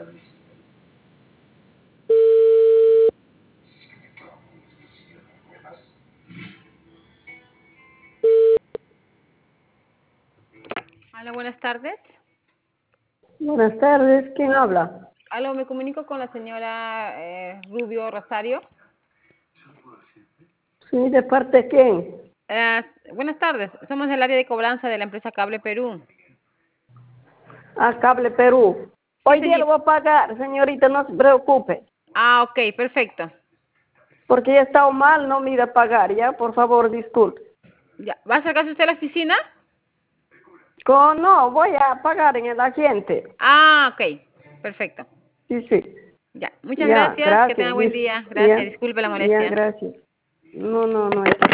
Hola, buenas tardes. Buenas tardes, ¿quién habla? Aló, me comunico con la señora Rubio Rosario. Sí, ¿de parte de quién? Buenas tardes, somos del área de cobranza de la empresa Cable Perú. A Cable Perú. Sí, Hoy día señor. lo voy a pagar, señorita, no se preocupe. Ah, ok, perfecto. Porque ya he estado mal, no me iré a pagar, ¿ya? Por favor, disculpe. Ya, ¿va a acercarse usted a la oficina? No, voy a pagar en el agente. Ah, ok, perfecto. Sí, sí. Ya, muchas Ya, gracias, que tenga gracias. buen día. Gracias, Ya, disculpe la ya, molestia. gracias. No, está